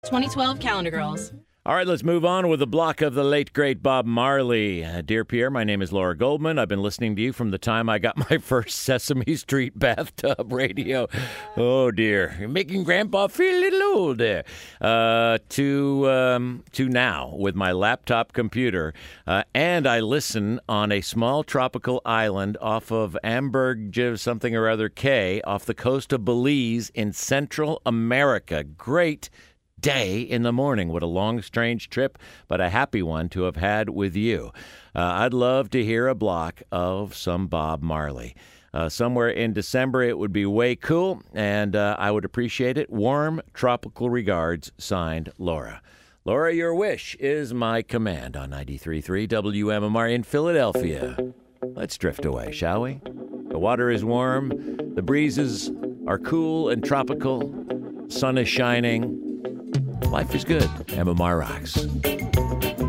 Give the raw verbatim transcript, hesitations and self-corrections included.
twenty twelve Calendar Girls. All right, let's move on with a block of the late, great Bob Marley. Uh, dear Pierre, my name is Laura Goldman. I've been listening to you from the time I got my first Sesame Street bathtub radio. Oh, dear. You're making Grandpa feel a little old there. Uh, to, um, to now with my laptop computer. Uh, and I listen on a small tropical island off of Amberg, something or other K, off the coast of Belize in Central America. Great day in the morning. What a long, strange trip, but a happy one to have had with you. Uh, I'd love to hear a block of some Bob Marley. Uh, somewhere in December, it would be way cool, and uh, I would appreciate it. Warm, tropical regards, signed, Laura. Laura, your wish is my command on ninety-three point three W M M R in Philadelphia. Let's drift away, shall we? The water is warm, the breezes are cool and tropical, sun is shining. Life is good. M M R rocks.